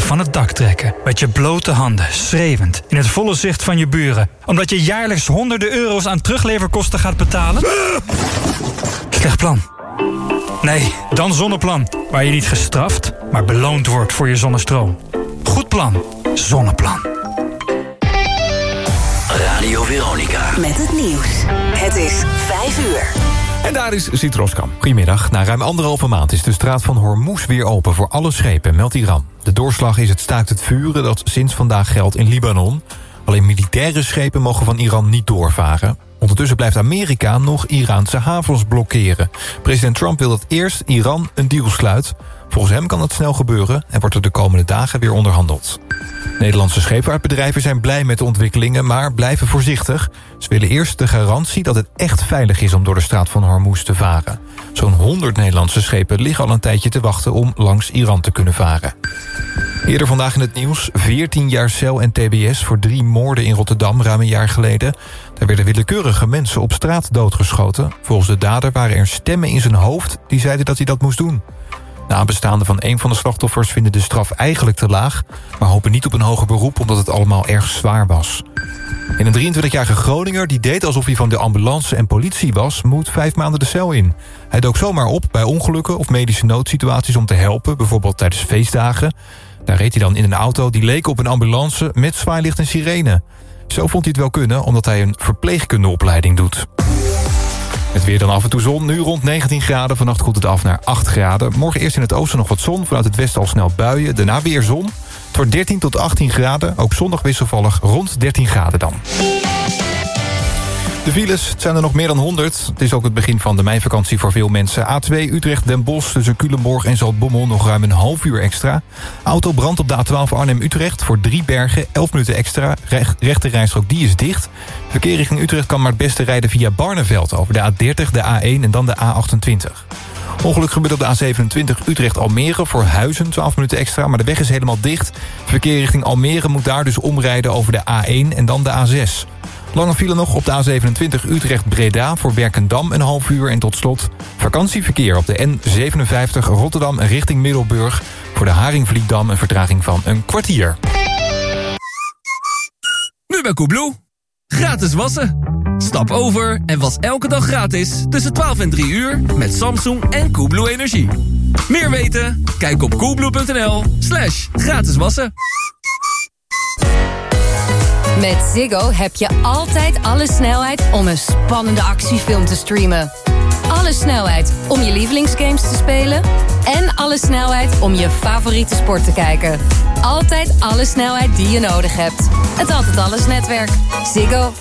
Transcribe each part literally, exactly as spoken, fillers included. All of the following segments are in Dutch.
van het dak trekken. Met je blote handen, schreeuwend, in het volle zicht van je buren. Omdat je jaarlijks honderden euro's aan terugleverkosten gaat betalen? Slecht plan. Nee, dan Zonneplan. Waar je niet gestraft, maar beloond wordt voor je zonnestroom. Goed plan. Zonneplan. Radio Veronica. Met het nieuws. Het is vijf uur. En daar is Siet Roskam. Goedemiddag. Na ruim anderhalve maand is de straat van Hormuz weer open voor alle schepen, meldt Iran. De doorslag is het staakt het vuren dat sinds vandaag geldt in Libanon. Alleen militaire schepen mogen van Iran niet doorvaren. Ondertussen blijft Amerika nog Iraanse havens blokkeren. President Trump wil dat eerst Iran een deal sluit. Volgens hem kan het snel gebeuren en wordt er de komende dagen weer onderhandeld. Nederlandse scheepvaartbedrijven zijn blij met de ontwikkelingen, maar blijven voorzichtig. Ze willen eerst de garantie dat het echt veilig is om door de straat van Hormuz te varen. Zo'n honderd Nederlandse schepen liggen al een tijdje te wachten om langs Iran te kunnen varen. Eerder vandaag in het nieuws, veertien jaar cel en tbs voor drie moorden in Rotterdam ruim een jaar geleden. Daar werden willekeurige mensen op straat doodgeschoten. Volgens de dader waren er stemmen in zijn hoofd die zeiden dat hij dat moest doen. Nabestaanden van een van de slachtoffers vinden de straf eigenlijk te laag, maar hopen niet op een hoger beroep omdat het allemaal erg zwaar was. En een drieëntwintigjarige Groninger die deed alsof hij van de ambulance en politie was, moet vijf maanden de cel in. Hij dook zomaar op bij ongelukken of medische noodsituaties om te helpen, bijvoorbeeld tijdens feestdagen. Daar reed hij dan in een auto die leek op een ambulance met zwaailicht en sirene. Zo vond hij het wel kunnen, omdat hij een verpleegkundeopleiding doet. Het weer dan af en toe zon, nu rond negentien graden. Vannacht koelt het af naar acht graden. Morgen eerst in het oosten nog wat zon, vanuit het westen al snel buien. Daarna weer zon. Het wordt dertien tot achttien graden. Ook zondag wisselvallig rond dertien graden dan. De files, het zijn er nog meer dan honderd. Het is ook het begin van de meivakantie voor veel mensen. A twee Utrecht-Den Bosch tussen Culemborg en Zaltbommel nog ruim een half uur extra. Auto brandt op de A twaalf Arnhem-Utrecht voor Driebergen, elf minuten extra. Rech, rechte rijstrook die is dicht. Verkeer richting Utrecht kan maar het beste rijden via Barneveld over de A dertig, de A één en dan de A achtentwintig. Ongeluk gebeurt op de A zevenentwintig Utrecht-Almere voor Huizen, twaalf minuten extra, maar de weg is helemaal dicht. Verkeer richting Almere moet daar dus omrijden over de A één en dan de A zes. Lange file nog op de A zevenentwintig Utrecht-Breda voor Werkendam een half uur. En tot slot vakantieverkeer op de N zevenenvijftig Rotterdam richting Middelburg. Voor de Haringvlietdam een vertraging van een kwartier. Nu bij Coolblue. Gratis wassen. Stap over en was elke dag gratis tussen twaalf en drie uur met Samsung en Coolblue Energie. Meer weten? Kijk op coolblue.nl slash gratis wassen. Met Ziggo heb je altijd alle snelheid om een spannende actiefilm te streamen. Alle snelheid om je lievelingsgames te spelen. En alle snelheid om je favoriete sport te kijken. Altijd alle snelheid die je nodig hebt. Het Altijd Alles netwerk. Ziggo.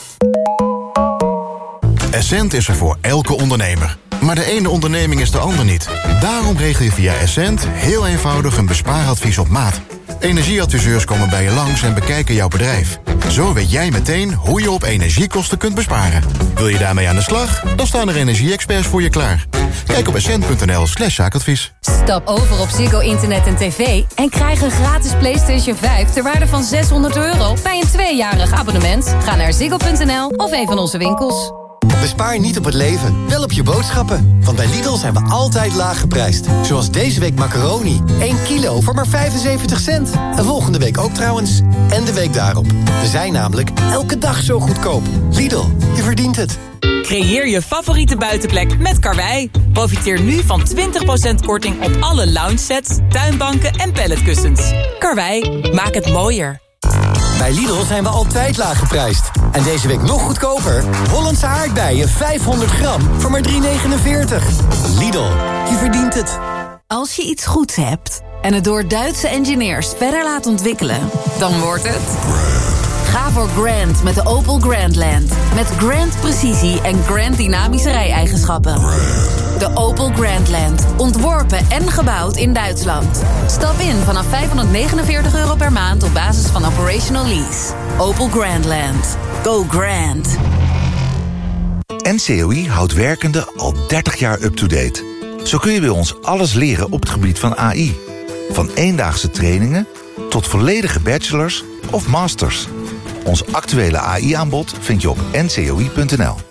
Essent is er voor elke ondernemer. Maar de ene onderneming is de ander niet. Daarom regel je via Essent heel eenvoudig een bespaaradvies op maat. Energieadviseurs komen bij je langs en bekijken jouw bedrijf. Zo weet jij meteen hoe je op energiekosten kunt besparen. Wil je daarmee aan de slag? Dan staan er energie-experts voor je klaar. Kijk op essent.nl slash zaakadvies. Stap over op Ziggo Internet en tv en krijg een gratis PlayStation vijf ter waarde van zeshonderd euro bij een tweejarig abonnement. Ga naar ziggo punt n l of een van onze winkels. Bespaar niet op het leven, wel op je boodschappen. Want bij Lidl zijn we altijd laag geprijsd. Zoals deze week macaroni. één kilo voor maar vijfenzeventig cent. En volgende week ook trouwens. En de week daarop. We zijn namelijk elke dag zo goedkoop. Lidl, je verdient het. Creëer je favoriete buitenplek met Karwei. Profiteer nu van twintig procent korting op alle lounge sets, tuinbanken en palletkussens. Karwei, maak het mooier. Bij Lidl zijn we altijd laag geprijsd. En deze week nog goedkoper. Hollandse aardbeien vijfhonderd gram voor maar drie negenenveertig. Lidl, je verdient het. Als je iets goeds hebt en het door Duitse engineers verder laat ontwikkelen, dan wordt het... Ga voor Grand met de Opel Grandland. Met Grand precisie en Grand dynamische rij-eigenschappen. De Opel Grandland. Ontworpen en gebouwd in Duitsland. Stap in vanaf vijfhonderdnegenenveertig euro per maand op basis van operational lease. Opel Grandland. Go Grand. N C O I houdt werkenden al dertig jaar up-to-date. Zo kun je bij ons alles leren op het gebied van A I. Van eendaagse trainingen tot volledige bachelors of masters. Ons actuele A I-aanbod vind je op n c o i punt n l.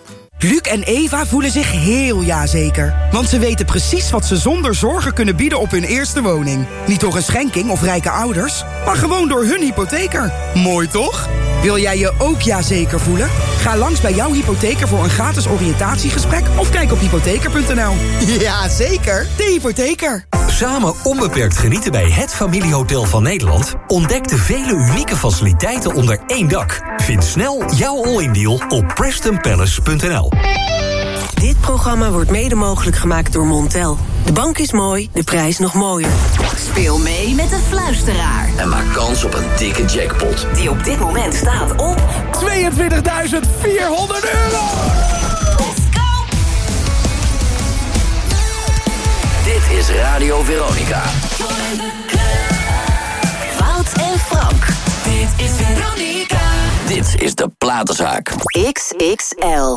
Luc en Eva voelen zich heel ja-zeker. Want ze weten precies wat ze zonder zorgen kunnen bieden op hun eerste woning. Niet door een schenking of rijke ouders, maar gewoon door hun hypotheker. Mooi toch? Wil jij je ook ja-zeker voelen? Ga langs bij jouw hypotheker voor een gratis oriëntatiegesprek of kijk op hypotheker punt n l. Ja, zeker. De hypotheker. Samen onbeperkt genieten bij het familiehotel van Nederland? Ontdek de vele unieke faciliteiten onder één dak. Vind snel jouw all-in deal op preston palace punt n l. Dit programma wordt mede mogelijk gemaakt door Montel. De bank is mooi, de prijs nog mooier. Speel mee met de Fluisteraar. En maak kans op een dikke jackpot. Die op dit moment staat op tweeëntwintigduizend vierhonderd euro! Dit is Radio Veronica. Wout en Frank. Dit is Veronica. Dit is de Platenzaak. X X L.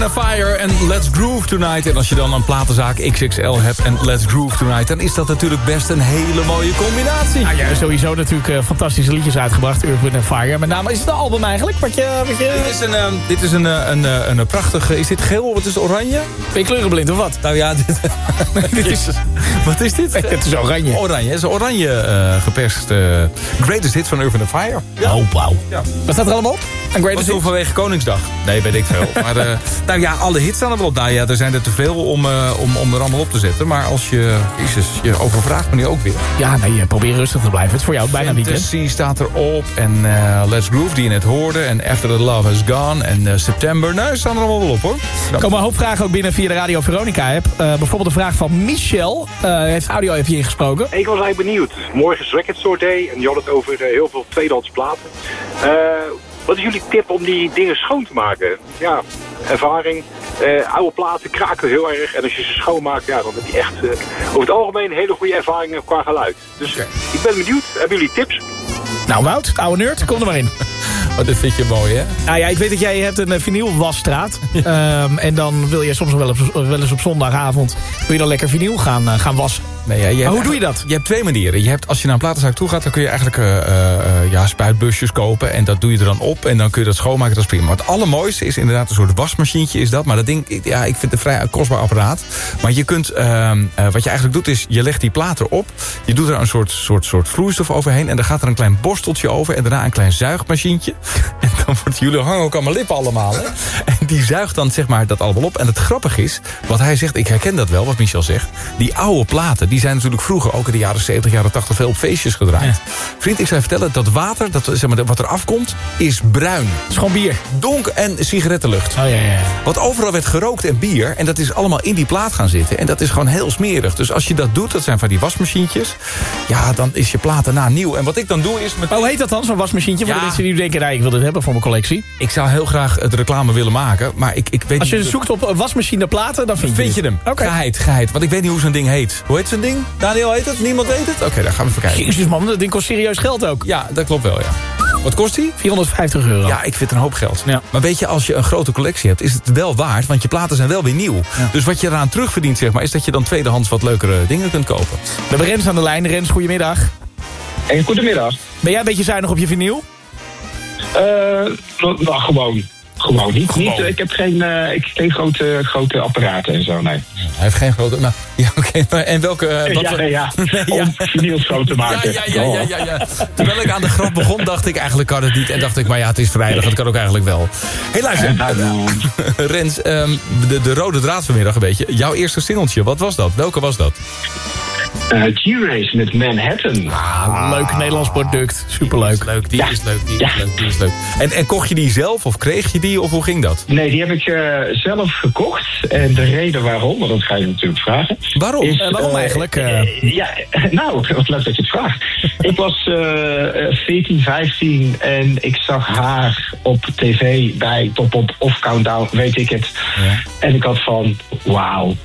and Fire en Let's Groove Tonight. En als je dan een platenzaak X X L hebt en Let's Groove Tonight... dan is dat natuurlijk best een hele mooie combinatie. Nou ja, sowieso natuurlijk uh, fantastische liedjes uitgebracht. Earth, Wind and Fire. Met name, is het een album eigenlijk? Wat je, wat je... Dit is een, uh, dit is een, uh, een, uh, een prachtige... Is dit geel? Wat is het, oranje? Ben je kleurenblind of wat? Nou ja, dit, dit is... Wat is dit? Het is oranje. Oranje. Het is een oranje uh, geperst uh, greatest hit van Earth, Wind and Fire. Ja. Oh, wauw. Ja. Wat staat er allemaal op? Een greatest hit? Vanwege Koningsdag. Nee, weet ik veel. Maar uh, nou ja, alle hits staan er wel op. Nou ja, er zijn er te veel om, uh, om, om er allemaal op te zetten. Maar als je... Jezus, je overvraagt me nu ook weer. Ja, nee, probeer rustig te blijven. Het is voor jou bijna weekend. Fantasy staat erop. En uh, Let's Groove, die je net hoorde. En After the Love Has Gone. En uh, September. Nou, staan er allemaal wel op, hoor. Er komen een hoop vragen ook binnen via de Radio Veronica-app. Uh, bijvoorbeeld de vraag van Michel. Uh, heeft audio even ingesproken. Ik was eigenlijk benieuwd. Morgen is Record Store Day. En je had het over uh, heel veel tweedehands platen. Uh, wat is jullie tip om die dingen schoon te maken? Ja, ervaring. Uh, oude platen kraken heel erg. En als je ze schoonmaakt, ja, dan heb je echt uh, over het algemeen hele goede ervaringen qua geluid. Dus okay. Ik ben benieuwd. Hebben jullie tips? Nou Wout, oude nerd, kom er maar in. Oh, dit vind je mooi, hè? Nou ja, ik weet dat jij hebt een vinylwasstraat. Ja. Um, en dan wil je soms wel, op, wel eens op zondagavond... wil je dan lekker vinyl gaan, uh, gaan wassen. Nee, ja, je maar hoe doe je dat? Je hebt twee manieren. Je hebt, als je naar een platenzaak toe gaat... dan kun je eigenlijk uh, uh, ja, spuitbusjes kopen. En dat doe je er dan op. En dan kun je dat schoonmaken, dat is prima. Maar het allermooiste is inderdaad een soort wasmachientje. Is dat. Maar dat ding, ja, ik vind het een vrij kostbaar apparaat. Maar je kunt... Uh, uh, wat je eigenlijk doet is... je legt die plaat erop. Je doet er een soort, soort, soort vloeistof overheen. En dan gaat er een klein borsteltje over. En daarna een klein zuigmachientje. En dan wordt... Jullie hangen ook aan mijn lippen allemaal, hè? En die zuigt dan zeg maar dat allemaal op. En het grappige is... wat hij zegt, ik herken dat wel, wat Michel zegt. Die oude platen, die zijn natuurlijk vroeger... ook in de jaren zeventig, jaren tachtig veel op feestjes gedraaid. Ja. Vriend, ik zou je vertellen, dat water, dat, zeg maar, wat er afkomt... is bruin. Het is gewoon bier. Donk en sigarettenlucht. Oh, ja, ja, ja. Wat overal werd gerookt en bier... en dat is allemaal in die plaat gaan zitten. En dat is gewoon heel smerig. Dus als je dat doet, dat zijn van die wasmachientjes... ja, dan is je plaat daarna nieuw. En wat ik dan doe is... Met... Hoe heet dat dan, zo'n wasmachientje? Voor ja. de mensen die denken, nou, ik wil dit hebben voor mijn collectie. Ik zou heel graag het reclame willen maken, maar ik, ik weet Als je niet... zoekt op wasmachine platen, dan vind, vind je, je hem. Okay. Geheid, geheid. Want ik weet niet hoe zo'n ding heet. Hoe heet zo'n ding? Daniel heet het? Niemand weet het? Oké, okay, daar gaan we even kijken. Jezus man, dat ding kost serieus geld ook. Ja, dat klopt wel, ja. Wat kost die? vierhonderdvijftig euro. Ja, ik vind het een hoop geld. Ja. Maar weet je, als je een grote collectie hebt, is het wel waard, want je platen zijn wel weer nieuw. Ja. Dus wat je eraan terugverdient, zeg maar, is dat je dan tweedehands wat leukere dingen kunt kopen. We hebben Rens aan de lijn. Rens, goedemiddag. Hey, goedemiddag. Ben jij een beetje zuinig op je vinyl? Uh, nou, gewoon. Gewoon niet. Gewoon. niet ik heb geen, uh, ik, geen grote, grote apparaten en zo, nee. Hij heeft geen grote... Nou, ja, oké. Okay, en welke... Uh, wat ja, nee, ja. Nee, ja. Om vinyl schoon te maken. Ja, ja, ja, ja, ja, ja. Terwijl ik aan de grap begon, dacht ik eigenlijk kan het niet. En dacht ik, maar ja, het is vrijdag. Het kan ook eigenlijk wel. Hé, hey, luister. Uh, Rens, um, de, de rode draad vanmiddag een beetje. Jouw eerste singeltje, wat was dat? Welke was dat? Uh, G-Race met Manhattan. Ah, leuk Nederlands product. Superleuk. Die is leuk, die ja. is leuk, die ja. is leuk, die is leuk. En, en kocht je die zelf of kreeg je die of hoe ging dat? Nee, die heb ik uh, zelf gekocht. En de reden waarom, want dat ga je natuurlijk vragen. Waarom? Is, uh, waarom uh, eigenlijk? Uh... Uh, ja, nou, wat leuk dat je het vraagt. Ik was uh, veertien, vijftien en ik zag haar op tv bij Top Op of Countdown, weet ik het. Ja. En ik had van, wauw.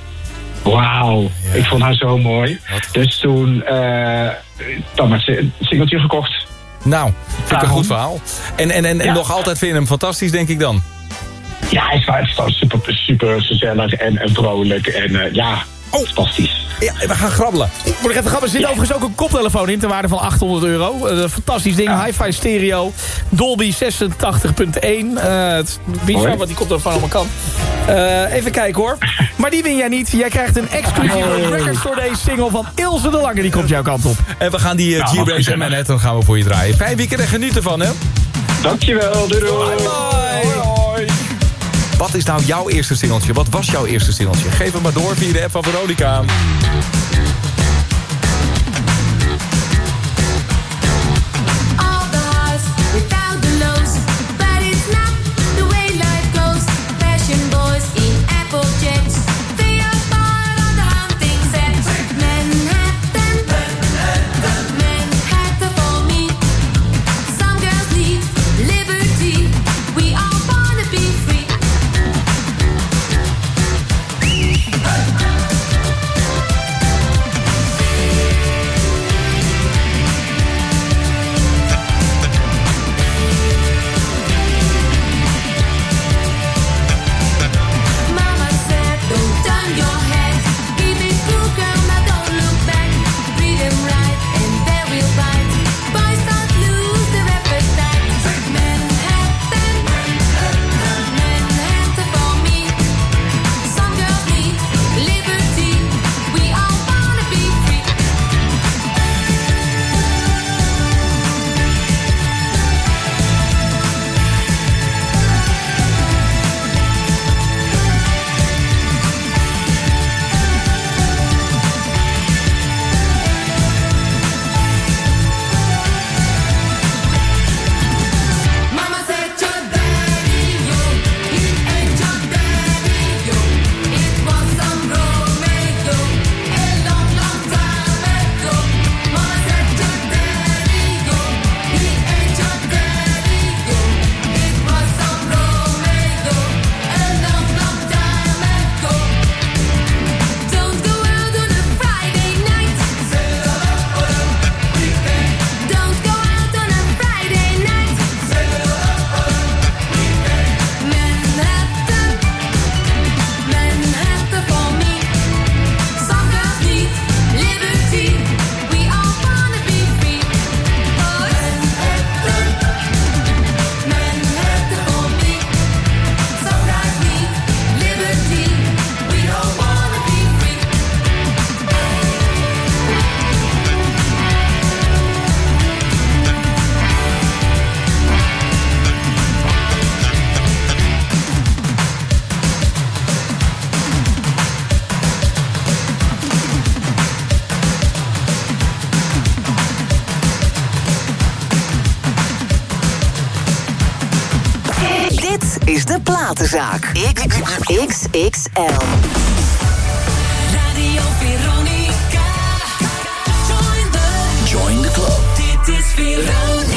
Wauw, ja. Ik vond haar zo mooi. Wat? Dus toen uh, dan maar een singeltje gekocht. Nou, vind ik een goed verhaal. En, en, en, ja. en nog altijd vind je hem fantastisch, denk ik dan? Ja, hij is, hij is gewoon super, super gezellig en, en vrolijk. En uh, ja, oh. Fantastisch. Ja, we gaan grabbelen. Moet ik even grabbelen. Er zit ja. overigens ook een koptelefoon in ter waarde van achthonderd euro. Uh, fantastisch ding. Ja. Hi-Fi stereo. Dolby zesentachtig punt één. Uh, het is bizar wat die koptelefoon allemaal kan. Uh, even kijken hoor. Maar die win jij niet. Jij krijgt een exclusieve oh. Record Store Day single van Ilse de Lange. Die komt jouw kant op. En we gaan die uh, ja, G-Race en Manhattan gaan we voor je draaien. Fijn weekend en geniet ervan, hè? Dankjewel. Doei doei. Bye bye. Hoi. Wat is nou jouw eerste singeltje? Wat was jouw eerste singeltje? Geef het maar door via de app van Veronica. Dit is de Platenzaak. X X L. Radio Veronica. Join the, Join the club. Dit is Veronica.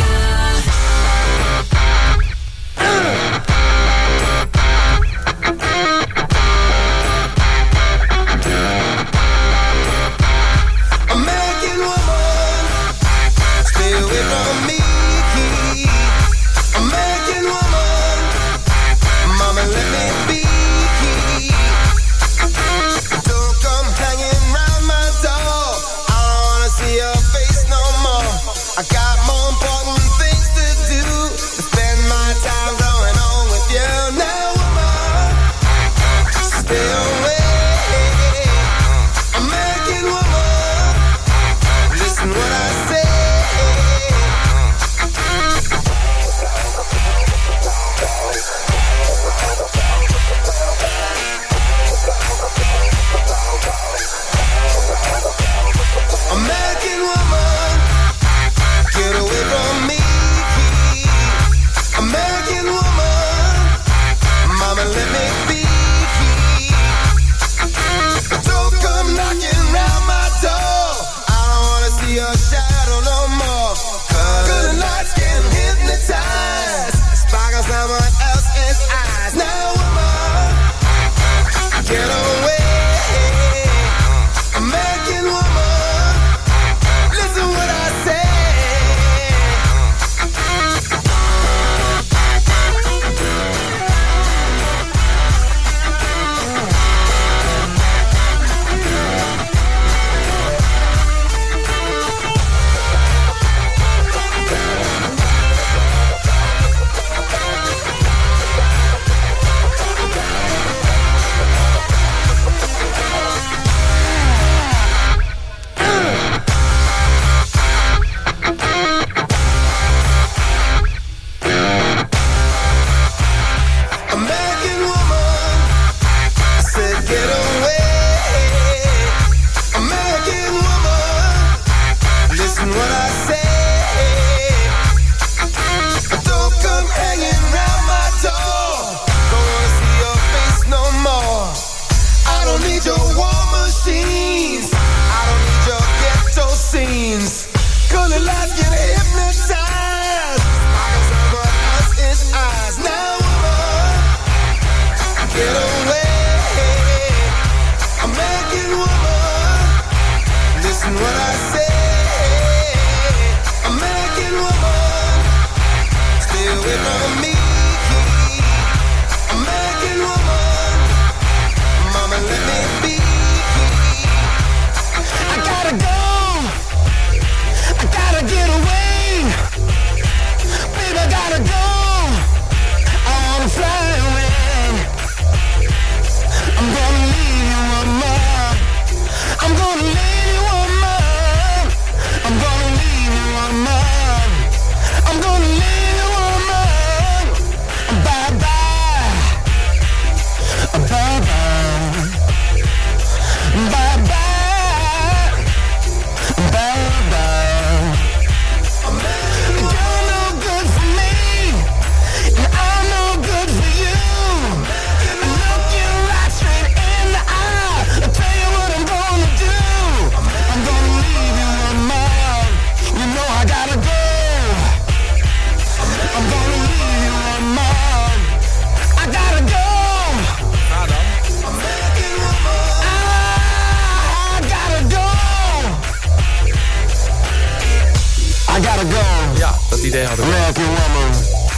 American woman, stay away from me. American woman, mama let me be. Don't come hanging round my door. I don't wanna see your face no more. I got more important things to do than spend my time going on with you. Now woman, stay away. American woman, listen what I say. American woman, get away from me. American woman, mama let me be. Don't come knocking round my door. I don't wanna see your shadow no more. Good nights can hypnotize, sparkle someone else's eyes. Now woman, get away. American woman, listen what I say. American woman, I said get away. American woman, listen what I say. Don't come hanging round my door. Don't wanna see your face no more. I don't need your war machines. I don't need your ghetto scenes. Colored lights get hypnotized. I got someone else's eyes. Now woman, get away. American woman, listen what I say. American woman, stay away from me. American woman, mama let me be. I gotta go. I gotta get away. Baby, I gotta go. I wanna fly away. I'm gonna leave you, woman. I'm gonna leave you, woman. I'm gonna leave you, woman. I'm gonna leave you, woman. Bye bye. Bye bye. Bye bye. Bye bye. You're no good for me, and I'm no good for you. Look you right straight in the eye. I'll tell you what I'm gonna do. I'm gonna leave you alone. You know I gotta go. I'm gonna leave you alone. I gotta go. American woman, I gotta go. I gotta go. Ja, dat idee had ik. American woman.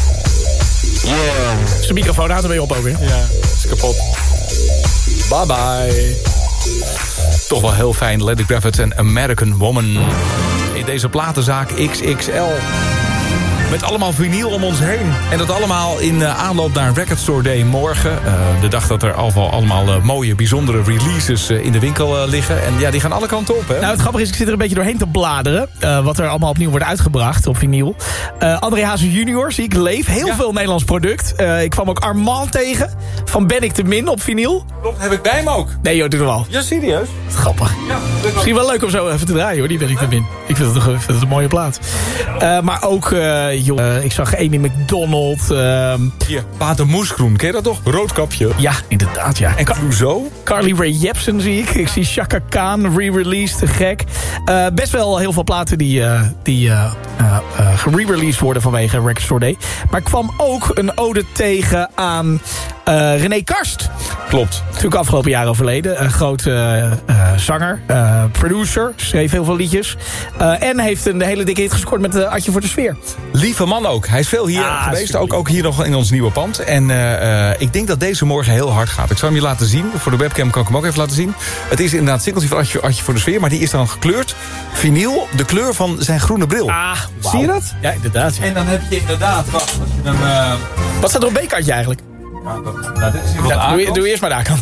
Yeah. Zijn microfoon houdt ermee op ook weer. Ja, is kapot. Bye bye. Toch wel heel fijn. Lenny Kravitz en American Woman. In deze platenzaak X X L. Met allemaal vinyl om ons heen. En dat allemaal in uh, aanloop naar Record Store Day morgen. Uh, de dag dat er al allemaal uh, mooie, bijzondere releases uh, in de winkel uh, liggen. En ja, die gaan alle kanten op, hè? Nou, het grappige is, ik zit er een beetje doorheen te bladeren. Uh, wat er allemaal opnieuw wordt uitgebracht op vinyl. Uh, André Hazes junior, zie ik, Leef. Heel ja. veel Nederlands product. Uh, ik kwam ook Armand tegen. Van Ben ik te min op vinyl. Klopt, heb ik bij hem ook. Nee joh, doe het wel. Ja, serieus? Grappig. Ja, misschien wel leuk om zo even te draaien, hoor. Die Ben ik te min. Ik vind het een, vind het een mooie plaat. Uh, maar ook, uh, joh. Uh, ik zag Amy McDonald. Uh, Hier, Pater Moesgroen, ken je dat toch? Roodkapje. Ja, inderdaad, ja. En Clouseau. Carly Rae Jepsen zie ik. Ik zie Chaka Khan, re-released, te gek. Uh, best wel heel veel platen die, uh, die uh, uh, uh, re-released worden vanwege Record Store Day. Maar ik kwam ook een ode tegen aan uh, René Karst. Klopt. Natuurlijk afgelopen jaar overleden. Een groot uh, uh, zanger, uh, producer. Schreef heel veel liedjes. Uh, en heeft een hele dikke hit gescoord met uh, Adje voor de Sfeer. Lieve man ook. Hij is veel hier ah, geweest. Ook, ook hier nog in ons nieuwe pand. En uh, uh, ik denk dat deze morgen heel hard gaat. Ik zal hem je laten zien. Voor de webcam kan ik hem ook even laten zien. Het is inderdaad een singeltje van Adje, Adje voor de Sfeer. Maar die is dan gekleurd. Vinyl. De kleur van zijn groene bril. Ah, wow. Zie je dat? Ja, inderdaad. Ja. En dan heb je inderdaad... Wacht, als je dan, uh... Wat staat er op B-kaartje eigenlijk? Ja, dat, nou, dit is hier ja, doe, doe eerst maar daar kan.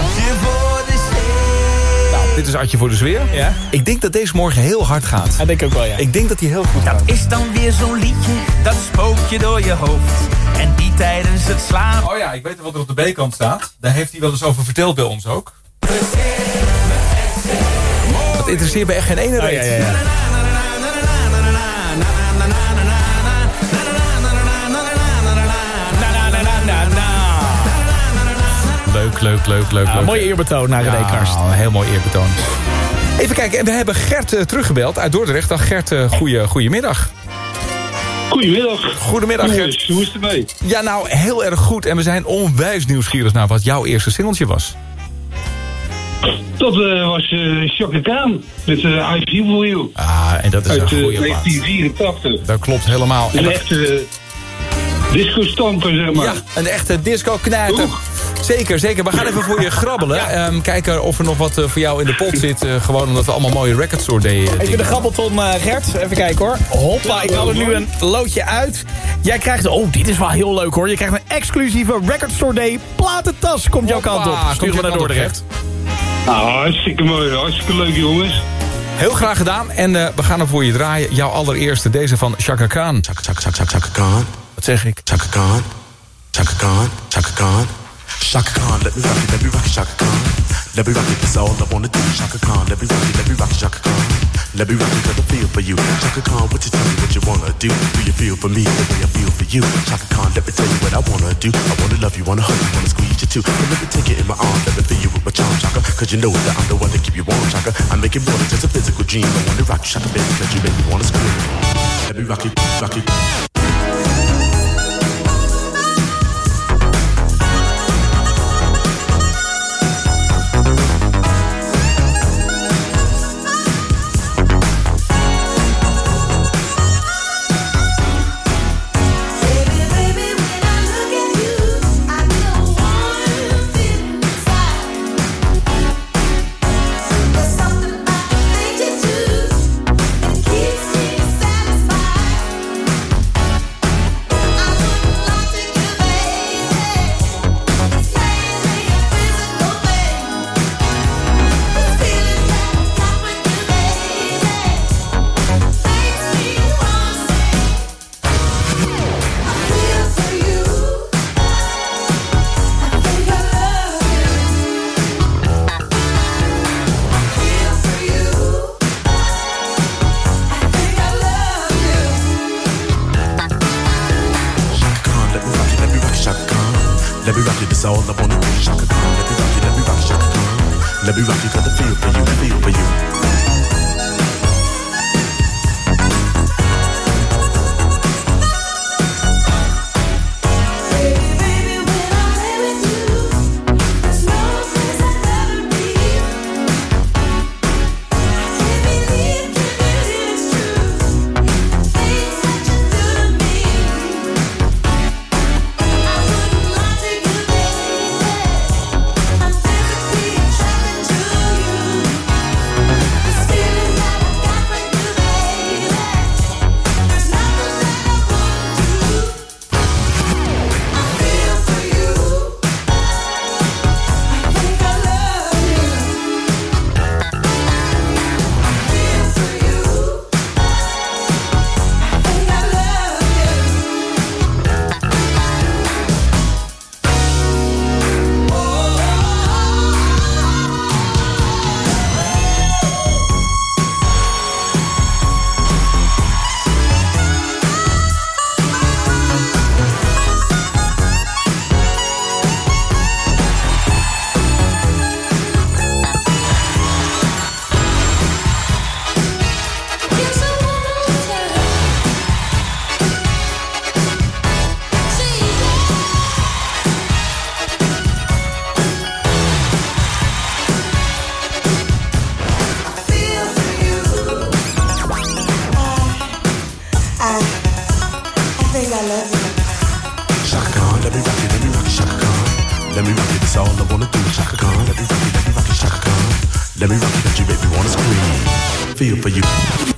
Nou, dit is Adje voor de Sfeer. Ja. Ik denk dat deze morgen heel hard gaat. Dat denk ik ook wel, ja. Ik denk dat hij heel goed dat gaat. Dat is dan weer zo'n liedje, dat spookt je door je hoofd. En die tijdens het slapen... Oh ja, ik weet wat er op de B-kant staat. Daar heeft hij wel eens over verteld bij ons ook. Dat interesseert me echt geen ene reet. Oh, ja, ja, ja. Leuk, leuk, leuk, leuk. Ja, leuk. Mooi eerbetoon naar René ja, Karst. Een heel mooi eerbetoon. Even kijken, en we hebben Gert uh, teruggebeld uit Dordrecht. Dag Gert, uh, goeie, goedemiddag. Goedemiddag. Goedemiddag Gert. Jongens, hoe is het ermee? Ja, nou, heel erg goed. En we zijn onwijs nieuwsgierig naar wat jouw eerste singeltje was. Dat uh, was uh, Chaka Khan met uh, I Feel For You. Ah, en dat is uit, een goede uh, negentien vierentachtig. Dat klopt helemaal. Een echte uh, disco-stamper, zeg maar. Ja, een echte disco-knijter. Zeker, zeker. We gaan even voor je grabbelen. Ja. Um, kijken of er nog wat uh, voor jou in de pot zit. Uh, gewoon omdat we allemaal mooie Record Store Day... Uh, even de grabbelton, uh, Gert. Even kijken hoor. Hoppa, ik haal er nu een loodje uit. Jij krijgt... Oh, dit is wel heel leuk hoor. Je krijgt een exclusieve Record Store Day platentas. Komt jouw kant op. Stuur me naar Dordrecht. Nou, hartstikke mooi. Hartstikke leuk, jongens. Heel graag gedaan. En uh, we gaan hem voor je draaien. Jouw allereerste, deze van Chaka Khan. Chaka, Chaka, Chaka, Chaka Khan. Wat zeg ik? Chaka Khan. Chaka Khan. Chaka Khan. Chaka Khan, let me rock it, let me rock it, Chaka Khan. Let me rock it, that's all I wanna do. Chaka Khan, let me rock it, let me rock it, Chaka Khan. Let me rock it, cause I feel for you. Chaka Khan, what you tell me what you wanna do? Do you feel for me the way I feel for you? Chaka Khan, let me tell you what I wanna do. I wanna love you, wanna hug you, wanna squeeze you too. And let me take it in my arms, let me feel you with my charm, Chaka. Cause you know that I'm the one that keep you warm, Chaka. I make it more than just a physical dream. I wanna rock you, Chaka, baby, cause you make me wanna scream. Let me rock it, rock it. Let me rock you, that's all I wanna do. Chaka Khan, let me rock you, let me rock you, Chaka Khan. Let me rock you, cause I feel for you, I feel for you. let me rock it, that's all I wanna do. Shaka Khan, let me rock it, let me rock it, Shaka Khan. Let me rock it, that you make me wanna scream. Feel for you.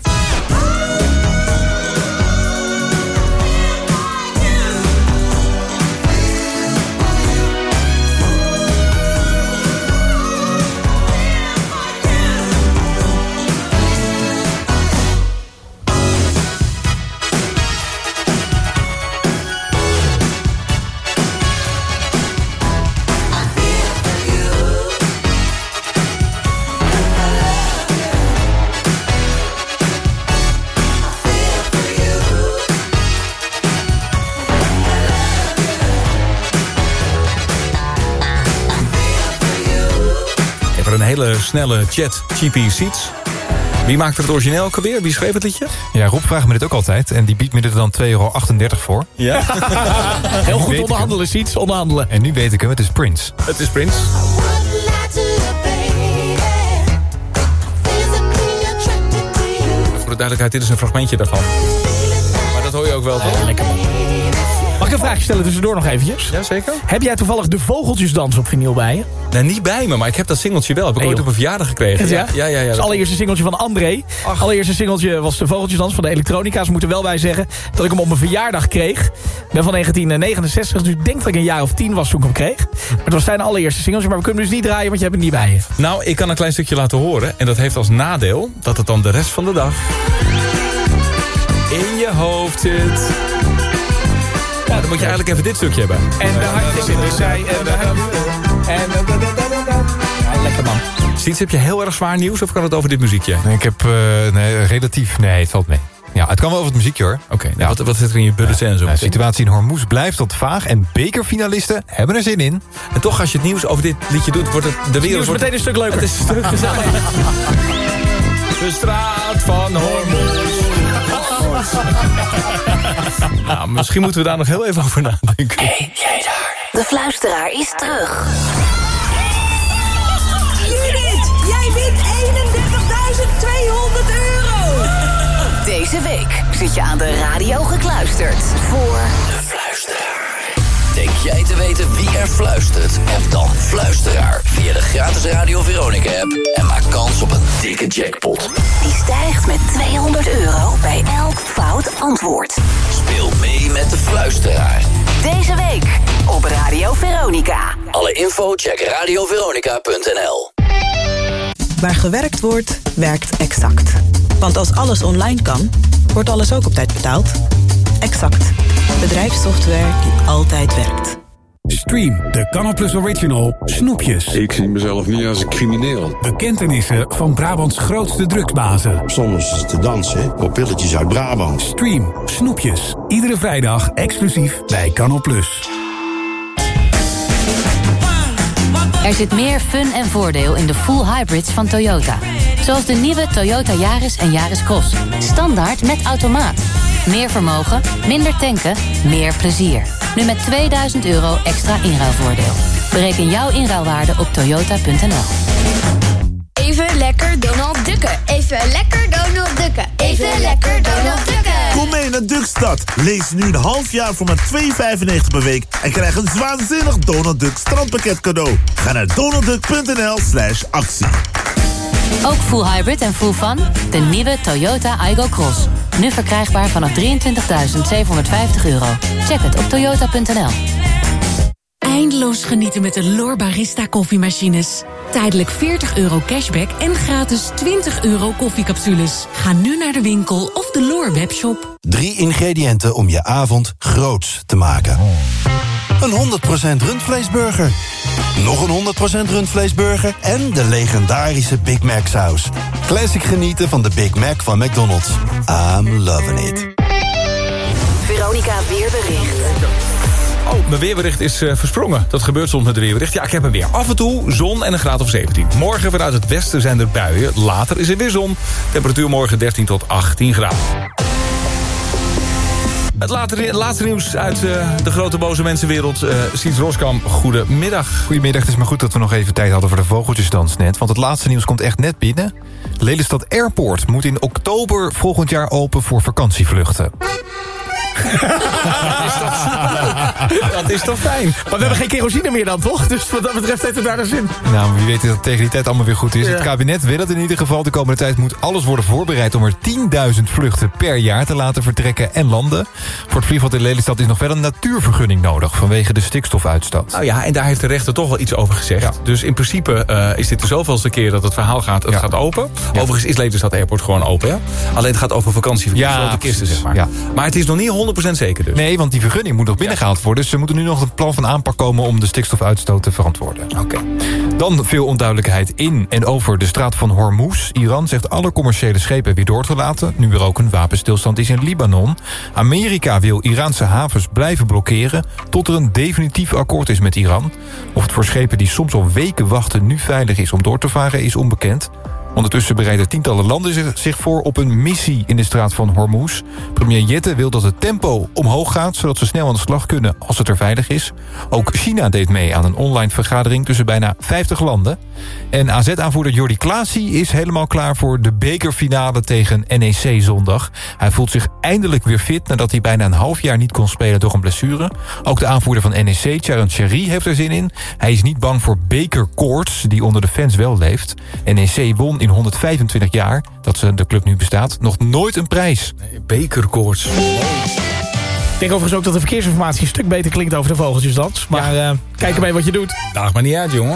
Een hele snelle chat, G P Seats. Wie maakte het origineel ook alweer? Wie schreef het liedje? Ja, Rob vraagt me dit ook altijd. En die biedt me er dan twee euro achtendertig voor. Ja. Heel goed onderhandelen, Seats, onderhandelen. En nu weet ik hem, het is Prince. Het is Prince. Voor de duidelijkheid, dit is een fragmentje daarvan. Maar dat hoor je ook wel, toch? Ja, lekker man. Mag ik een vraagje stellen tussendoor nog eventjes? Jazeker. Heb jij toevallig de vogeltjesdans op vinyl bij je? Nee, niet bij me, maar ik heb dat singeltje wel. Heb ik Nee, ooit joh. op een verjaardag gekregen. Ja, ja, ja, ja, Het dat- allereerste singeltje van André. Allereerste singeltje was de vogeltjesdans van de elektronica's. Moet er wel bij zeggen dat ik hem op mijn verjaardag kreeg. Ik ben van negentien negenenzestig, dus ik denk dat ik een jaar of tien was toen ik hem kreeg. Maar het was zijn allereerste singeltje, maar we kunnen hem dus niet draaien, want je hebt hem niet bij je. Nou, ik kan een klein stukje laten horen. En dat heeft als nadeel dat het dan de rest van de dag in je hoofd zit. Ja, dan moet je eigenlijk even dit stukje hebben. En de handjes in de zij en de handjes. En ja, lekker man. Siets, heb je heel erg zwaar nieuws of kan het over dit muziekje? Nee, ik heb uh, nee, relatief... Nee, het valt mee. Ja, het kan wel over het muziekje hoor. Oké, okay, nou, ja. wat, wat zit er in je bulletin en zo? De situatie in Hormuz blijft tot vaag en bekerfinalisten hebben er zin in. En toch, als je het nieuws over dit liedje doet, wordt het de wereld... Het wordt meteen een stuk leuker. Het is een stuk gezellig. De straat van Hormuz. Nou, misschien moeten we daar nog heel even over nadenken. Hey, jij daar. De fluisteraar is terug. Judith, jij wint eenendertigduizend tweehonderd euro. Deze week zit je aan de radio gekluisterd voor... De Fluisteraar. Denk jij te weten wie er fluistert? App dan Fluisteraar via de gratis Radio Veronica app en maak kans op een dikke jackpot. Die stijgt met tweehonderd euro bij elk fout antwoord. Speel mee met de Fluisteraar. Deze week op Radio Veronica. Alle info check radio veronica punt n l. Waar gewerkt wordt, werkt Exact. Want als alles online kan, wordt alles ook op tijd betaald. Exact. Bedrijfssoftware die altijd werkt. Stream de Canal Plus Original Snoepjes. Ik zie mezelf niet als een crimineel. Bekentenissen van Brabants grootste drugsbazen. Soms is het te dansen op pilletjes uit Brabant. Stream Snoepjes. Iedere vrijdag exclusief bij Canal Plus. Er zit meer fun en voordeel in de full hybrids van Toyota. Zoals de nieuwe Toyota Yaris en Yaris Cross. Standaard met automaat. Meer vermogen, minder tanken, meer plezier. Nu met tweeduizend euro extra inruilvoordeel. Bereken jouw inruilwaarde op toyota punt n l. Even lekker Donald Ducken. Even lekker Donald Ducken. Even lekker Donald Ducken. Kom mee naar Duckstad. Lees nu een half jaar voor maar twee euro vijfennegentig per week... en krijg een waanzinnig Donald Duck strandpakket cadeau. Ga naar donaldduck punt n l slash actie. Ook full hybrid en full fun? De nieuwe Toyota Aygo Cross. Nu verkrijgbaar vanaf drieëntwintigduizend zevenhonderdvijftig euro. Check het op toyota punt n l. Eindeloos genieten met de L'Or Barista koffiemachines. Tijdelijk veertig euro cashback en gratis twintig euro koffiecapsules. Ga nu naar de winkel of de L'Or webshop. Drie ingrediënten om je avond groots te maken. Een honderd procent rundvleesburger. Nog een honderd procent rundvleesburger. En de legendarische Big Mac saus. Classic genieten van de Big Mac van McDonald's. I'm loving it. Veronica Weerbericht. Oh, mijn weerbericht is uh, versprongen. Dat gebeurt soms met het weerbericht. Ja, ik heb hem weer. Af en toe zon en een graad of zeventien. Morgen vanuit het westen zijn er buien. Later is er weer zon. Temperatuur morgen dertien tot achttien graden. Het later, laatste nieuws uit uh, de grote boze mensenwereld. Uh, Siets Roskam, goedemiddag. Goedemiddag, het is maar goed dat we nog even tijd hadden voor de vogeltjesdans net. Want het laatste nieuws komt echt net binnen. Lelystad Airport moet in oktober volgend jaar open voor vakantievluchten. Dat is toch superleuk. Dat is toch fijn. Maar we hebben geen kerosine meer dan, toch? Dus wat dat betreft heeft het daar de zin. Nou, wie weet dat het tegen die tijd allemaal weer goed is. Ja. Het kabinet wil het in ieder geval. De komende tijd moet alles worden voorbereid om er tienduizend vluchten per jaar te laten vertrekken en landen. Voor het vliegveld in Lelystad is nog wel een natuurvergunning nodig vanwege de stikstofuitstoot. Nou ja, en daar heeft de rechter toch wel iets over gezegd. Ja. Dus in principe uh, is dit de zoveelste keer dat het verhaal gaat. Het ja. gaat open. Ja. Overigens is Lelystad Airport gewoon open. Ja? Alleen het gaat over vakantieverkeer. Ja, grote kisten, zeg maar. Ja. Maar het is nog niet honderd procent zeker dus. Nee, want die vergunning moet nog binnengehaald worden. Dus er moet nu nog een plan van aanpak komen om de stikstofuitstoot te verantwoorden. Oké. Okay. Dan veel onduidelijkheid in en over de straat van Hormuz. Iran zegt alle commerciële schepen weer door te laten, nu er ook een wapenstilstand is in Libanon. Amerika wil Iraanse havens blijven blokkeren tot er een definitief akkoord is met Iran. Of het voor schepen die soms al weken wachten nu veilig is om door te varen is onbekend. Ondertussen bereiden tientallen landen zich voor op een missie in de straat van Hormuz. Premier Jette wil dat het tempo omhoog gaat, zodat ze snel aan de slag kunnen als het er veilig is. Ook China deed mee aan een online vergadering tussen bijna vijftig landen. En A Z-aanvoerder Jordi Klaasie is helemaal klaar voor de bekerfinale tegen N E C zondag. Hij voelt zich eindelijk weer fit nadat hij bijna een half jaar niet kon spelen door een blessure. Ook de aanvoerder van N E C, Charan Cherry, heeft er zin in. Hij is niet bang voor bekerkoorts, die onder de fans wel leeft. N E C won in honderdvijfentwintig jaar, dat de club nu bestaat, nog nooit een prijs. Nee, bekerkoorts. Ik denk overigens ook dat de verkeersinformatie een stuk beter klinkt over de vogeltjesdans. Maar ja. uh, kijk ermee wat je doet. Daag maar niet uit, jongen.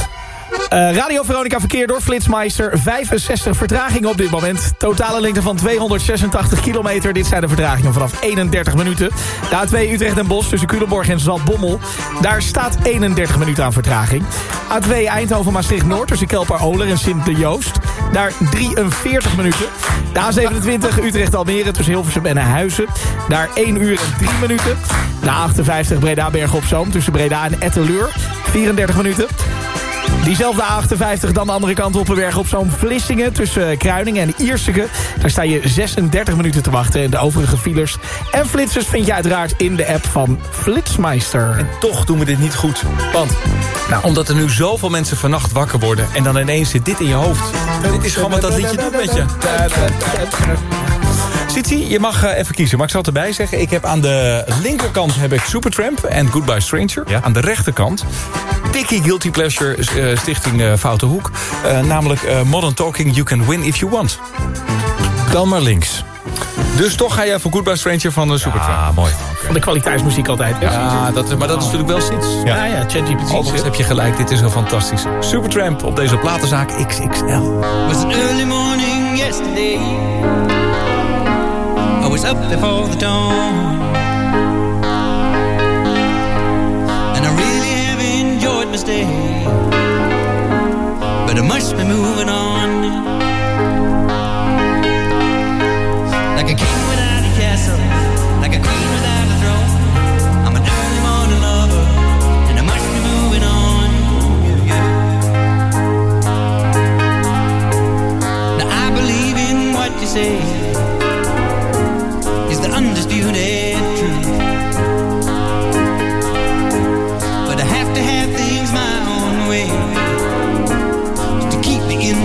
Uh, Radio Veronica verkeer door Flitsmeister. vijfenzestig vertragingen op dit moment. Totale lengte van tweehonderdzesentachtig kilometer. Dit zijn de vertragingen vanaf eenendertig minuten. De A twee Utrecht en Bosch tussen Culemborg en Zaltbommel. Daar staat eenendertig minuten aan vertraging. A twee Eindhoven-Maastricht-Noord tussen Kelper-Oler en Sint-de-Joost. Daar drieënveertig minuten. De A zevenentwintig Utrecht-Almere tussen Hilversum en Huizen. Daar één uur en drie minuten. De A achtenvijftig Breda-Bergen-op-Zoom tussen Breda en Etteleur. vierendertig minuten. Diezelfde A achtenvijftig dan de andere kant op de berg op zo'n Vlissingen tussen Kruiningen en Ierseke. Daar sta je zesendertig minuten te wachten. En de overige files en flitsers vind je uiteraard in de app van Flitsmeister. En toch doen we dit niet goed. Want nou, omdat er nu zoveel mensen vannacht wakker worden en dan ineens zit dit in je hoofd. Dit is gewoon wat dat liedje doet met je. Sitsi, je mag uh, even kiezen, maar ik zal het erbij zeggen. Ik heb aan de linkerkant heb ik Supertramp en Goodbye Stranger. Ja? Aan de rechterkant Dickie Guilty Pleasure uh, Stichting uh, Foute Hoek. Uh, namelijk uh, Modern Talking, You Can Win If You Want. Dan maar links. Dus toch ga jij voor Goodbye Stranger van de Supertramp. Ah, mooi. Van de kwaliteitsmuziek altijd. Ja, dat, maar dat is natuurlijk wel Sits. Ja, ja, ja ChatGPT. Overigens heb je gelijk, dit is heel fantastisch. Supertramp op deze platenzaak X X L. Was an early morning yesterday. I was up before the dawn, and I really have enjoyed my stay, but I must be moving on. Like a king without a castle, like a queen without a throne, I'm an early morning lover, and I must be moving on. Yeah, yeah. Now I believe in what you say is the undisputed truth, but I have to have things my own way to keep me in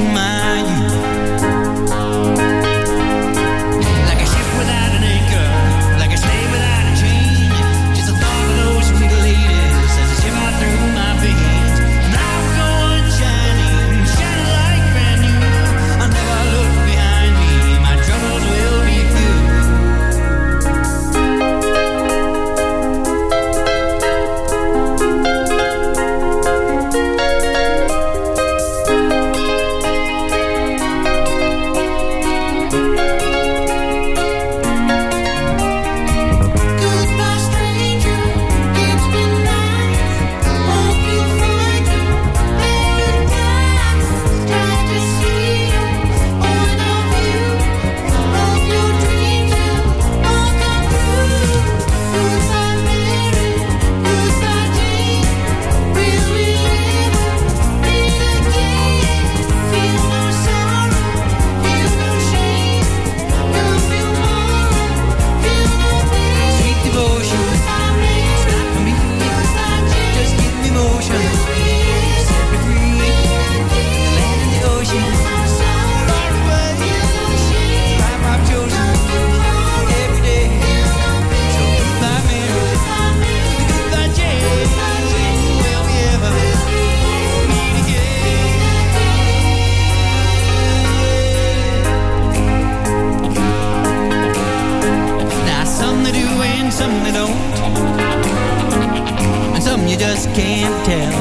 you just can't tell.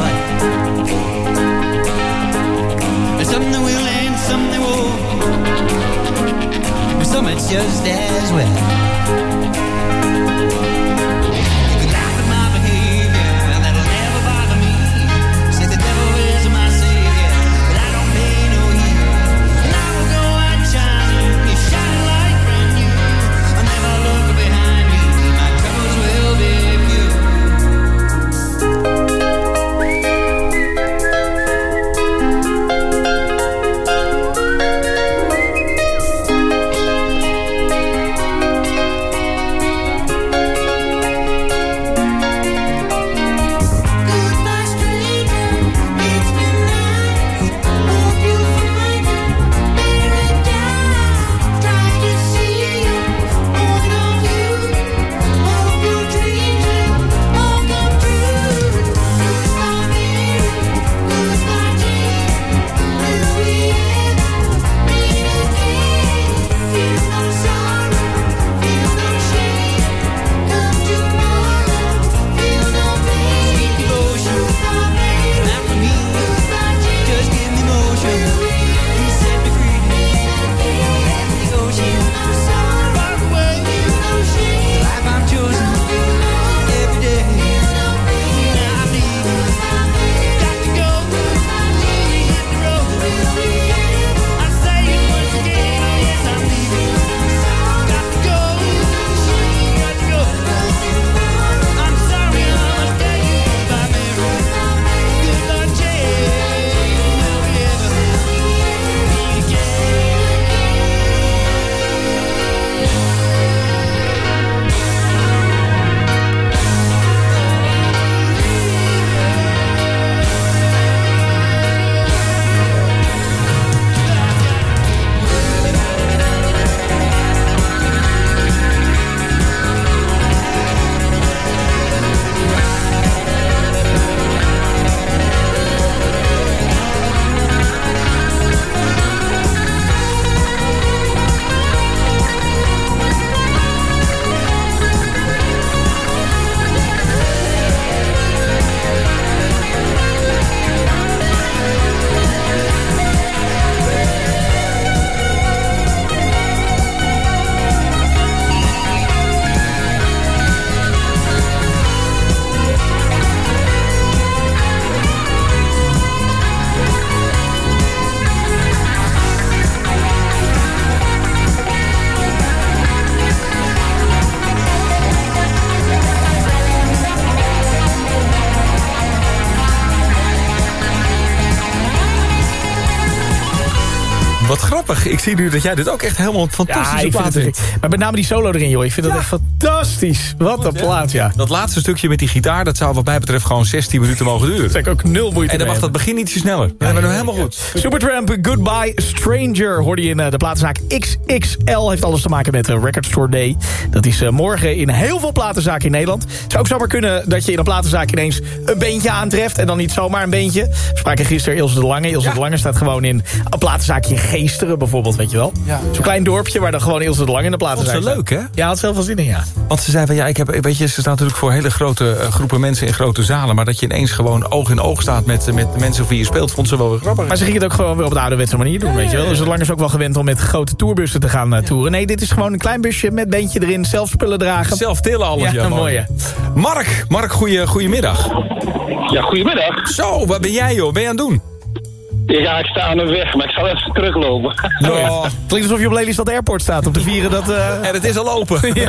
There's some that will and some that won't. There's some it's just as well. You can laugh at my behavior, that'll never bother me. Say the devil is my savior, but I don't pay no heed. And I will go out shining, you shine like brand new. I'll never look behind me, my troubles will be few. Wat grappig. Ik zie nu dat jij dit ook echt helemaal fantastisch ja, op plaat vindt. Maar met name die solo erin, joh. Ik vind dat ja. echt fantastisch. Wat een plaat, ja. Dat laatste stukje met die gitaar, dat zou wat mij betreft gewoon zestien minuten mogen duren. Dat is ook nul moeite. En dan mag dat begin ietsje sneller. Dan hebben we hem helemaal goed. Supertramp, Goodbye Stranger, hoorde je in uh, de platenzaak X X L. Heeft alles te maken met uh, Record Store Day. Dat is uh, morgen in heel veel platenzaken in Nederland. Het zou ook zomaar kunnen dat je in een platenzaak ineens een beentje aantreft. En dan niet zomaar een beentje. We spraken gisteren Ilse de Lange. Ilse ja. de Lange staat gewoon in een platenzaakje in Geesteren bijvoorbeeld, weet je wel. Ja. Zo'n klein dorpje waar dan gewoon Ilse de Lange in de platenzaak staat. Dat is leuk, hè? Ja, had zelf wel zin in, ja. Want ze zei van, ja, ik heb, weet je, ze staan natuurlijk voor hele grote uh, groepen mensen in grote zalen. Maar dat je ineens gewoon oog in oog staat met, met de mensen voor wie je speelt, vond ze wel weer grappig. Maar ze ging het ook gewoon weer op de ouderwetse manier doen, ja, weet je wel. Dus de Lange is ook wel gewend om met grote tourbussen te gaan uh, toeren. Nee, dit is gewoon een klein busje met beentje erin, zelf spullen dragen. Zelf tillen alles, ja, ja mooi. Mooi. Mark, Mark, goeie, goeiemiddag. Ja, goedemiddag. Zo, wat ben jij, joh? Ben je aan het doen? Ja, ik sta aan de weg, maar ik zal even teruglopen. Oh, het klinkt alsof je op Lelystad Airport staat om te vieren dat... Uh... En het is al open. Ja.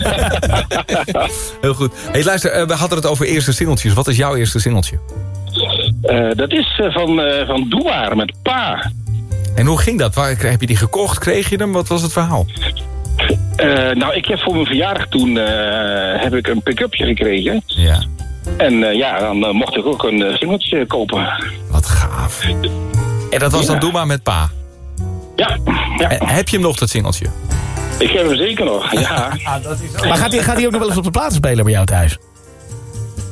Heel goed. Hey, luister, uh, we hadden het over eerste singeltjes. Wat is jouw eerste singeltje? Uh, dat is uh, van, uh, van Doewaar met Pa. En hoe ging dat? Waar, heb je die gekocht? Kreeg je hem? Wat was het verhaal? Uh, nou, ik heb voor mijn verjaardag toen uh, heb ik een pick-upje gekregen. Ja. En uh, ja, dan uh, mocht ik ook een uh, singeltje kopen. Wat gaaf. En dat was ja. dan Doe maar met Pa? Ja. ja. En, heb je hem nog, dat singeltje? Ik heb hem zeker nog, ja. Ah, dat is maar gaat hij, gaat hij ook nog wel eens op de platen spelen bij jou thuis?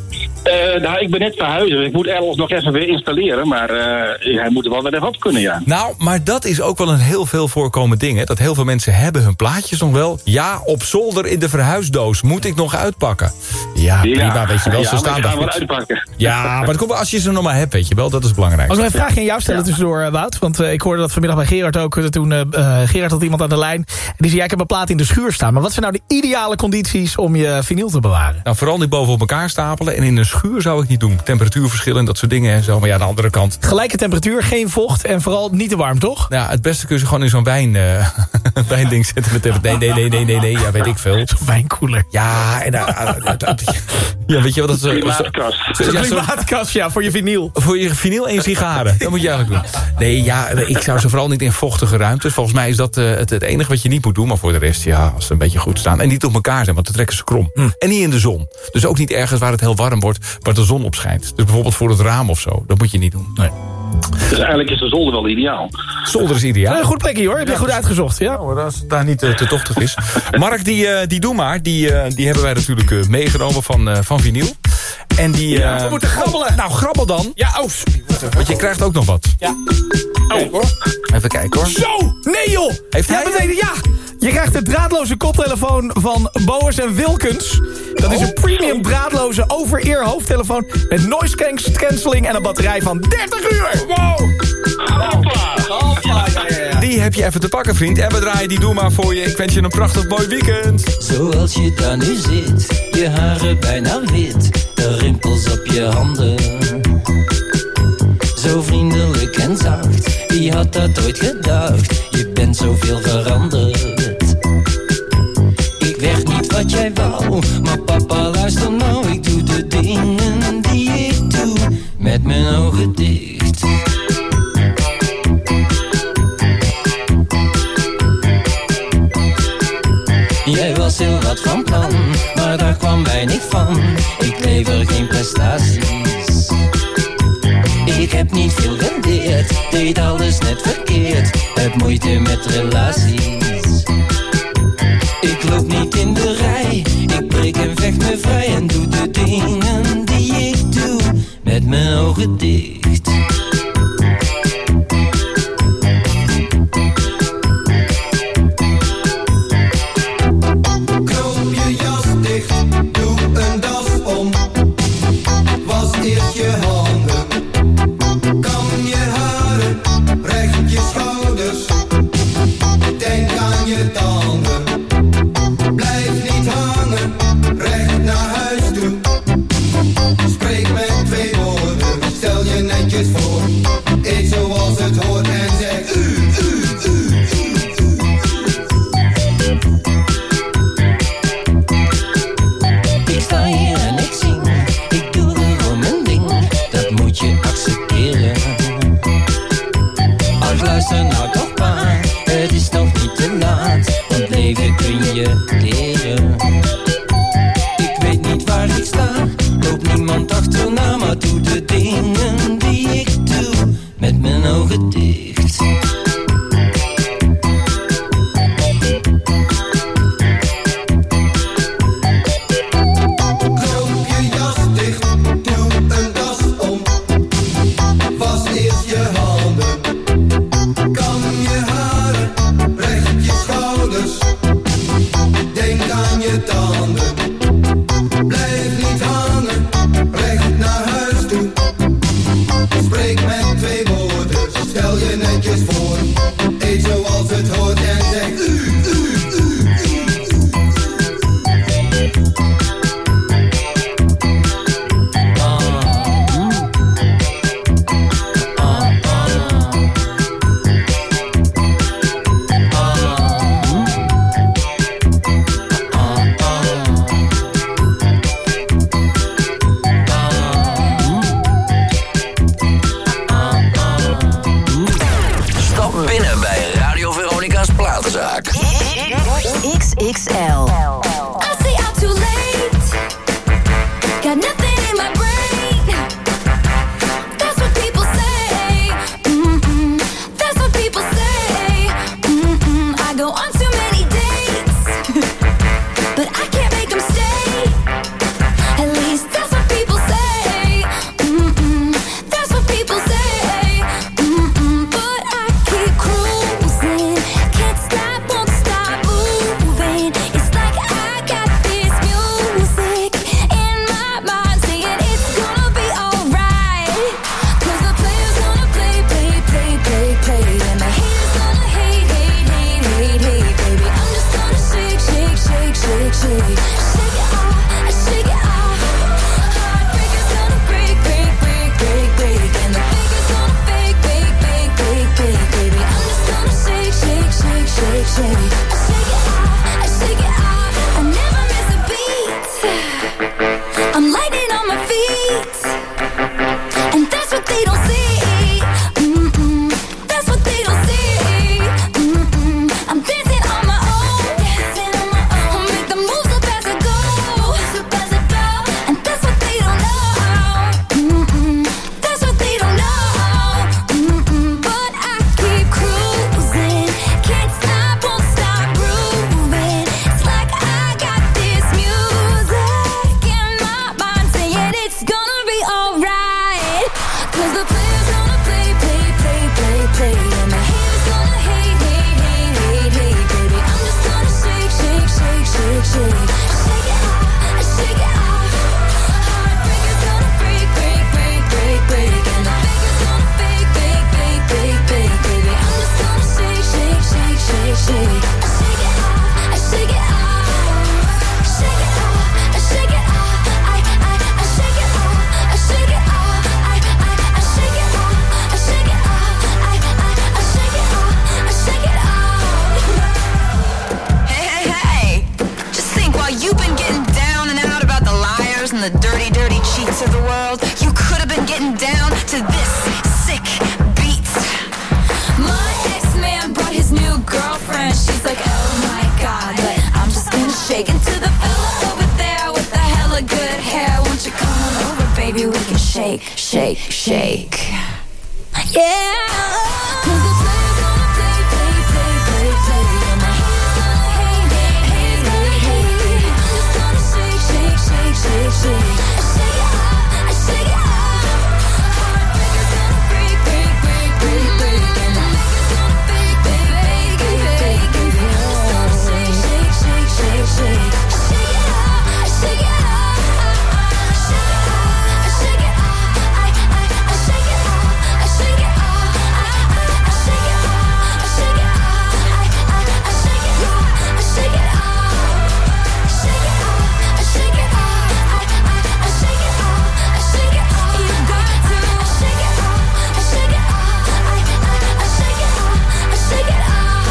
Uh, nou, ik ben net verhuizen. Ik moet Erlos nog even weer installeren. Maar uh, hij moet er wel weer even op kunnen, ja. Nou, maar dat is ook wel een heel veel voorkomend ding. Hè? Dat heel veel mensen hebben hun plaatjes nog wel. Ja, op zolder in de verhuisdoos. Moet ik nog uitpakken? Ja, prima, ja, weet je wel. Ja, ze staan daar wel uitpakken. Ja, maar dat komt wel als je ze nog maar hebt, weet je wel. Dat is belangrijk. Als ik een vraagje aan jou stellen ja. tussendoor, Wout. Want uh, ik hoorde dat vanmiddag bij Gerard ook. Toen uh, Gerard had iemand aan de lijn. En die zei, ja, ik heb een plaat in de schuur staan. Maar wat zijn nou de ideale condities om je vinyl te bewaren? Nou, vooral niet boven op elkaar stapelen. En in een schuur zou ik niet doen. Temperatuurverschillen en dat soort dingen en zo. Maar ja, aan de andere kant. Gelijke temperatuur, geen vocht en vooral niet te warm, toch? Ja, het beste kun je gewoon in zo'n wijn, uh, wijnding zetten. Met nee, nee, nee, nee, nee, nee, ja, weet ik veel. Zo'n wijnkoeler. Ja, en uh, uh, uh, ja, weet je wat dat is? Klimaatkast. Zo'n ja, klimaatkast, ja, voor je vinyl. Voor je vinyl en je sigaren. Dat moet je eigenlijk doen. Nee, ja, ik zou ze vooral niet in vochtige ruimtes. Volgens mij is dat uh, het, het enige wat je niet moet doen. Maar voor de rest, ja, als ze een beetje goed staan. En niet op elkaar zijn, want dan trekken ze krom. Hm. En niet in de zon. Dus ook niet ergens waar het heel warm wordt, waar de zon op schijnt. Dus bijvoorbeeld voor het raam of zo. Dat moet je niet doen. Nee. Dus eigenlijk is de zolder wel ideaal. Zolder is ideaal. Een goed plekje hoor, heb je ja, goed uitgezocht. Ja, nou, als het daar niet uh, te tochtig is. Mark, die, uh, die doe maar. Die, uh, die hebben wij natuurlijk uh, meegenomen van, uh, van vinyl. En die... Uh, ja, we moeten grabbelen. Nou, grabbel dan. Ja, oh, sorry. Want je krijgt ook nog wat. Ja. Oh, hoor. Even kijken hoor. Zo! Nee joh! Heeft hij... Ja, beneden, ja! Je krijgt de draadloze koptelefoon van Boas en Wilkens. Dat is een premium draadloze over-ear hoofdtelefoon met noise cancelling en een batterij van dertig uur. Wow! Hoppa! Hoppa, ja, ja, ja. Die heb je even te pakken, vriend. En we draaien die doe maar voor je. Ik wens je een prachtig mooi weekend. Zoals je daar nu zit, je haren bijna wit, de rimpels op je handen. Zo vriendelijk en zacht, wie had dat ooit gedacht? Je bent zoveel veranderd. Ik werd niet wat jij wou, maar papa luister nou. Ik doe de dingen die ik doe, met mijn ogen dicht. Jij was heel wat van plan, maar daar kwam weinig van. Ik lever geen prestaties. Ik heb niet veel geleerd, deed alles net verkeerd. Heb moeite met relaties. Ik loop niet in de rij, ik breek en vecht me vrij. En doe de dingen die ik doe, met mijn ogen dicht. Knoop je jas dicht, doe een das om. Was eerst je handen. Kam je haren, recht je schouders. Denk aan je tanden. Blijf niet hangen, recht naar huis toe. Spreek met twee woorden, stel je netjes voor. Eet zoals het hoort en zeg u, u, u, u, u. Ik sta hier en ik zing, ik doe gewoon mijn ding. gonna be alright. Cause the players gonna play, play, play, play, play. And the haters gonna hate, hate, hate, hate, hate, baby. I'm just gonna shake, shake, shake, shake, shake. Shake it off, shake it off. Heartbreakers gonna break, break, break, break, break. And the fakers gonna fake, fake, fake, fake, fake, baby. I'm just gonna shake, shake, shake, shake, shake. I shake it off, I shake it off. Shake it off, I shake it off. I, I, I shake it off, I shake it off. I, I, I shake it off, I shake it off. I, I, I shake it off, I shake it off. Hey, hey, hey! Just think, while you've been getting down and out about the liars and the dirty, dirty cheats of the world, you could have been getting down to this sick beat. My ex-man brought his new girlfriend. She's like, oh my god, but I'm just gonna shake into the fella over there with the hella good hair. Won't you come on over, baby? We can shake, shake, shake. Yeah. Cause the players gonna play, play, play, play, play. And the haters gonna hate, hate, hate, hate, hate. I'm just gonna shake, shake, shake, shake, shake. I shake it off, I shake it off. Heartbreakers gonna break, break, break, break, break. And the fakers gonna fake, fake, fake, fake, fake, baby. I'm just gonna shake, shake, shake, shake, shake. I shake it off, I shake it off. Shake it off, I shake it off. I, I, I shake it off, I shake it off. I, I, I shake it off, I shake it off. I, I, I shake it off, I shake it off. Shake it off, I shake it off. I, I, I shake it off, I shake it off. You got to shake it off, I shake it off. I, I, I shake it off, I shake it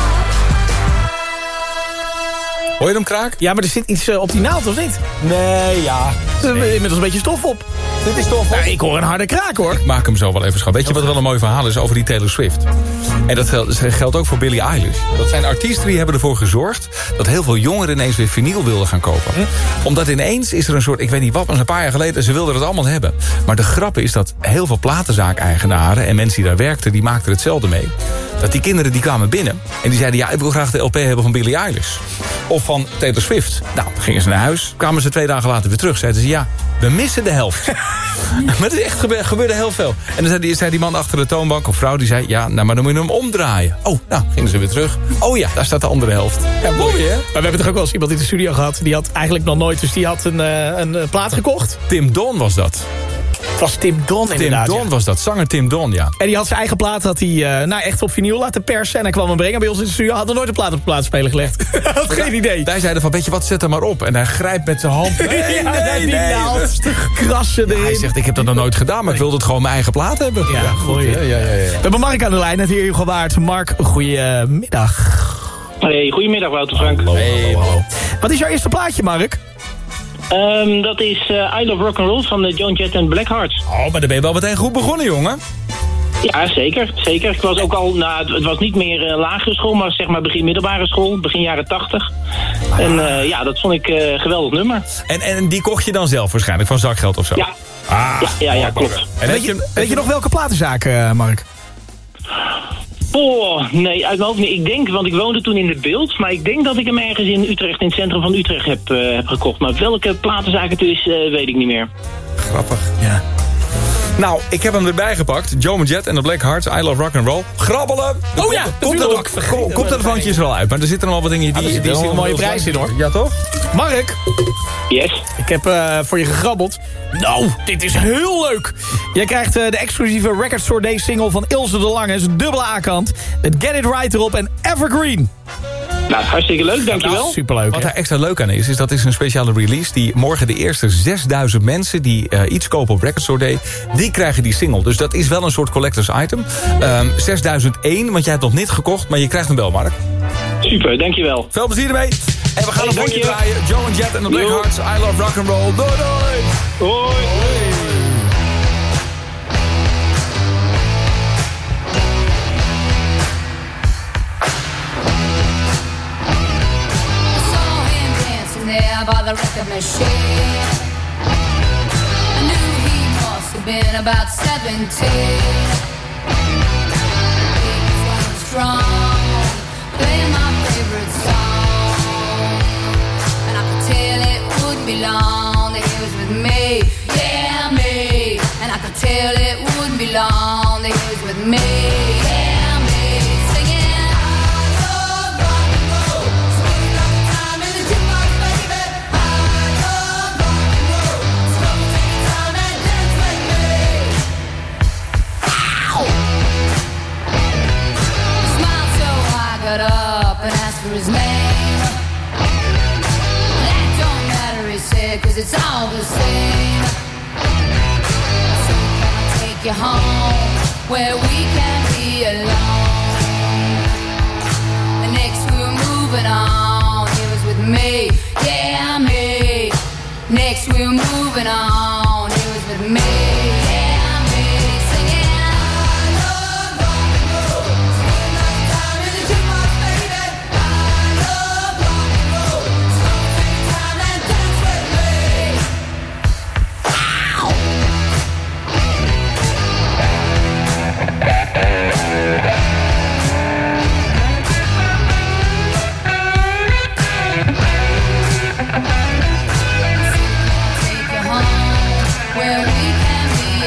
off. Hoor je hem, Kraak? Ja, maar er zit iets uh, op die naald, of niet? Nee, ja. Er is inmiddels een beetje stof op. Dit is stof op. Nou, ik hoor een harde kraak, hoor. Ik maak hem zo wel even schat. Weet je wat wel een mooi verhaal is over die Taylor Swift? En dat geldt, geldt ook voor Billie Eilish. Dat zijn artiesten die hebben ervoor gezorgd dat heel veel jongeren ineens weer vinyl wilden gaan kopen. Hm? Omdat ineens is er een soort, ik weet niet wat, maar een paar jaar geleden, ze wilden het allemaal hebben. Maar de grap is dat heel veel platenzaakeigenaren en mensen die daar werkten, die maakten hetzelfde mee. Dat die kinderen die kwamen binnen en die zeiden, ja, ik wil graag de L P hebben van Billie Eilish. Of van Taylor Swift. Nou, gingen ze naar huis, kwamen ze twee dagen later weer terug. Zeiden ze, ja, we missen de helft. Maar het is echt gebeurde, gebeurde heel veel. En dan zei die, zei die man achter de toonbank of vrouw, die zei, ja, nou, maar dan moet je hem omdraaien. Oh, nou, gingen ze weer terug. Oh ja, daar staat de andere helft. Ja, mooi, hè? Maar we hebben toch ook wel eens iemand in de studio gehad, die had eigenlijk nog nooit, dus die had een, uh, een uh, plaat gekocht. Tim Don was dat. Het was Tim Don inderdaad. Tim Don ja. was dat, zanger Tim Don, ja. En die had zijn eigen plaat had hij, uh, nou, echt op vinyl laten persen. En hij kwam hem brengen bij ons in de studio. Had er nooit een plaat op de plaatspeler gelegd. Had geen idee. Wij zeiden van, weet je wat, zet hem maar op. En hij grijpt met zijn hand. Nee, ja, nee, die nee. naald. Krassen erin. Ja, hij zegt, ik heb dat nog nooit gedaan, maar ik wilde het gewoon mijn eigen plaat hebben. Ja, ja goed. Ja, ja, ja, ja. We hebben Mark aan de lijn, het heer Hugo Waard. Mark, goedemiddag. Hey, goedemiddag Wouter Frank. Hey, hallo. Wat is jouw eerste plaatje, Mark? Um, dat is uh, I Love Rock'n'Roll van uh, Joan Jett en Blackheart. Oh, maar dan ben je wel meteen goed begonnen, jongen. Ja, zeker. zeker. Ik was ook al, nou, het, het was niet meer uh, lagere school, maar zeg maar begin middelbare school, begin jaren tachtig. Ah. En uh, ja, dat vond ik een uh, geweldig nummer. En, en die kocht je dan zelf waarschijnlijk, van zakgeld of zo? Ja, ah, ja, ja, ja klopt. En weet, je, weet je nog welke platenzaak, uh, Mark? Oh, nee, uit mijn hoofd niet. Ik denk, want ik woonde toen in de Beeld, maar ik denk dat ik hem ergens in Utrecht, in het centrum van Utrecht heb, uh, heb gekocht. Maar welke platenzaak het is, uh, weet ik niet meer. Grappig, ja. Nou, ik heb hem erbij gepakt. Joan Jett en de Blackhearts, I Love Rock'n'Roll. Grabbelen! Oh ja, komt er van is er al uit, maar er zitten nog wel wat dingen die... Ah, er zit wel een mooie prijs in, hoor. Ja, toch? Mark? Yes? Ik heb uh, voor je gegrabbeld. Nou, dit is heel leuk. Jij krijgt uh, de exclusieve Record Store Day single van Ilse de Lange. Het is een dubbele A-kant. Met Get It Right erop en Evergreen. Nou, hartstikke leuk, dankjewel. Nou, superleuk. Wat hè? er extra leuk aan is, is dat is een speciale release... die morgen de eerste zesduizend mensen die uh, iets kopen op Record Store Day... die krijgen die single. Dus dat is wel een soort collectors item. Um, zesduizend één, want jij hebt nog niet gekocht... maar je krijgt hem wel, Mark. Super, dankjewel. Veel plezier ermee. En we gaan hey, hem voor je draaien. Joan Jett en de Blackhearts, I Love Rock'n'Roll. Doei, doei. Hoi. Hoi. There by the record machine, I knew he must have been about seventeen. He was going strong, playing my favorite song, and I could tell it wouldn't be long that he was with me, yeah me. take you home where we can be alone. And next we're moving on. It was with me, yeah, me. Next we're moving on. It was with me, yeah, me. Singing. I love rock and roll. Spend that time in the jukebox, baby. I love rock and roll. So take your time and dance with me. Ow! Where we can be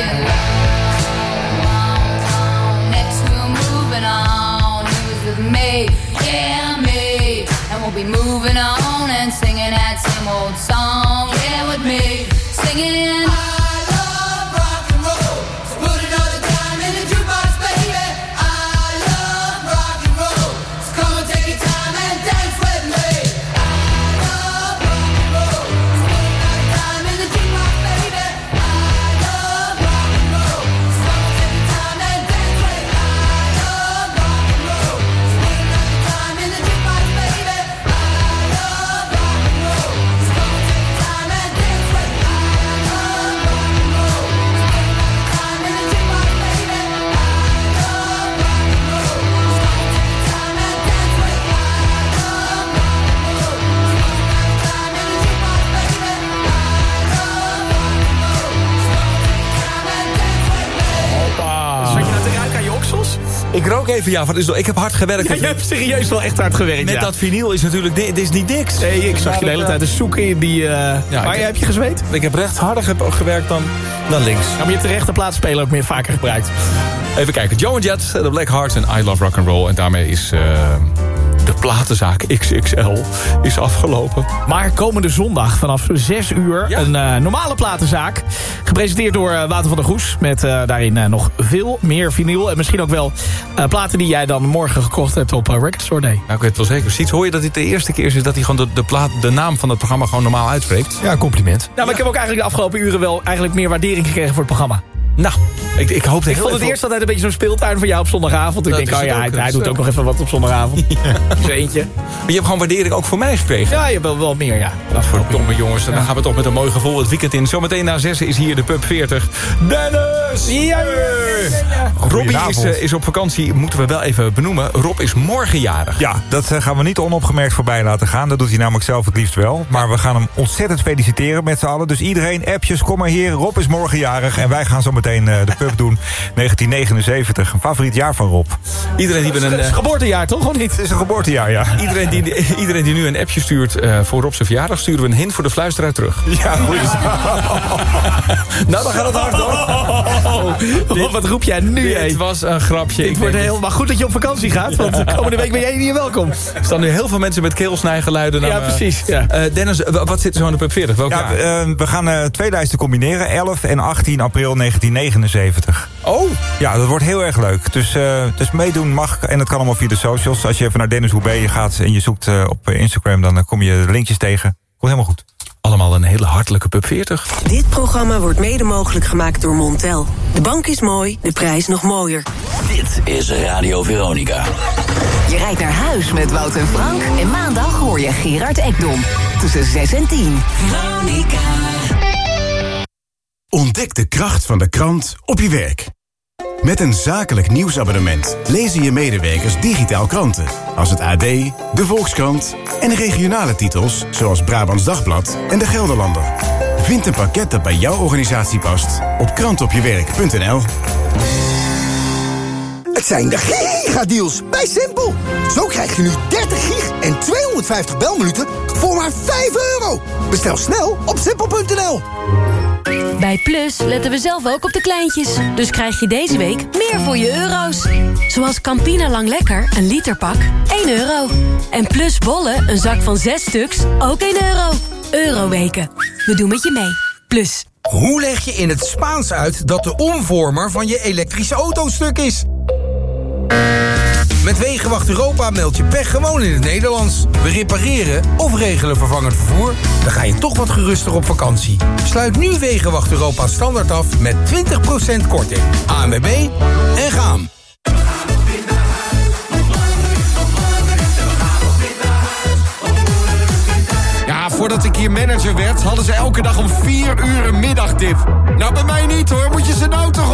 alone. Next we're moving on. He was with me, yeah, me. And we'll be moving on and singing that same old song. Yeah, with me, singing. I love rock and roll. So put another dime in the jukebox, baby. I love rock and roll. So come and take your time and dance with me. I love rock and roll. So put another dime in the jukebox, baby. Ik rook even, ja, wat is dat? Ik heb hard gewerkt. Ja, je hebt serieus wel echt hard gewerkt, Met ja. dat vinyl is natuurlijk, dit is niet niks. Nee, ik zag je de hele tijd te zoeken in die... Uh, ja, waar ik, heb je gezweet? Ik heb rechts harder ge- gewerkt dan, dan links. Ja, maar je hebt de rechter plaatspeler ook meer vaker gebruikt. Even kijken, Joe and Jet, The Black Hearts en I Love Rock and Roll. En daarmee is... Uh, de platenzaak X X L is afgelopen. Maar komende zondag vanaf zes uur ja. een uh, normale platenzaak. Gepresenteerd door uh, Wouter van der Goes. Met uh, daarin uh, nog veel meer vinyl. En misschien ook wel uh, platen die jij dan morgen gekocht hebt op uh, Record Store Day. Nou, ik weet wel zeker. Ziet, hoor je dat dit de eerste keer is dat hij gewoon de, de, plaat, de naam van het programma gewoon normaal uitspreekt? Ja, compliment. Nou, maar ja. Ik heb ook eigenlijk de afgelopen uren wel eigenlijk meer waardering gekregen voor het programma. Nou, ik, ik hoop dat Ik vond het eerst altijd een beetje zo'n speeltuin van jou op zondagavond. Ik dat denk, oh ja, hij, hij doet ook nog even wat op zondagavond. Ja. Zo eentje. Maar je hebt gewoon waardering ook voor mij gekregen. Ja, je hebt wel, wel meer, ja. Verdomme jongens, dan ja. gaan we toch met een mooi gevoel het weekend in. Zometeen na zes is hier de Pub veertig. Dennis! Ja, ja, ja, ja. Robbie is, uh, is op vakantie, moeten we wel even benoemen. Rob is morgen jarig. Ja, dat uh, gaan we niet onopgemerkt voorbij laten gaan. Dat doet hij namelijk zelf het liefst wel. Maar we gaan hem ontzettend feliciteren met z'n allen. Dus iedereen, appjes, kom maar hier. Rob is morgen jarig en wij gaan zo meteen uh, de pub doen. negentien negenenzeventig, een favoriet jaar van Rob. Iedereen die een, het is een geboortejaar, toch? Of niet? Het is een geboortejaar, ja. Iedereen die, iedereen die nu een appje stuurt uh, voor Rob zijn verjaardag, sturen we een hint voor de fluisteraar terug. Ja, goed. Nou, dan gaat het hard, hoor. Oh, oh, wat roep jij nu, Het hé? was een grapje. Ik word heel, maar goed dat je op vakantie gaat, want de komende week ben jij hier welkom. Er staan nu heel veel mensen met keelsnijgeluiden. Ja, precies. Ja. Uh, Dennis, wat zit er zo in de Pub veertig? Welk ja, jaar? Uh, we gaan uh, twee lijsten combineren. elf en achttien april negentien negenenzeventig. Oh! Ja, dat wordt heel erg leuk. Dus, uh, dus meedoen mag. En dat kan allemaal via de socials. Als je even naar Dennis Hoebe gaat en je zoekt uh, op Instagram, dan uh, kom je de linkjes tegen. Komt helemaal goed. Allemaal een hele hartelijke Pub veertig. Dit programma wordt mede mogelijk gemaakt door Montel. De bank is mooi, de prijs nog mooier. Dit is Radio Veronica. Je rijdt naar huis met Wout en Frank. En maandag hoor je Gerard Ekdom. Tussen zes en tien. Veronica. Ontdek de kracht van de krant op je werk. Met een zakelijk nieuwsabonnement lezen je medewerkers digitaal kranten. Als het A D, de Volkskrant en regionale titels zoals Brabants Dagblad en de Gelderlander. Vind een pakket dat bij jouw organisatie past op krantopjewerk punt n l. Het zijn de gigadeals bij Simpel. Zo krijg je nu dertig gig en tweehonderdvijftig belminuten voor maar vijf euro. Bestel snel op simpel punt n l. Bij Plus letten we zelf ook op de kleintjes. Dus krijg je deze week meer voor je euro's. Zoals Campina Lang Lekker, een literpak, één euro. En Plus bollen, een zak van zes stuks, ook één euro. Euroweken. We doen met je mee. Plus. Hoe leg je in het Spaans uit dat de omvormer van je elektrische auto stuk is? Met Wegenwacht Europa meld je pech gewoon in het Nederlands. We repareren of regelen vervangend vervoer. Dan ga je toch wat geruster op vakantie. Sluit nu Wegenwacht Europa standaard af met twintig procent korting. A N W B en gaan. Ja, voordat ik hier manager werd, hadden ze elke dag om vier uur een middagdip. Nou, bij mij niet hoor, moet je ze nou toch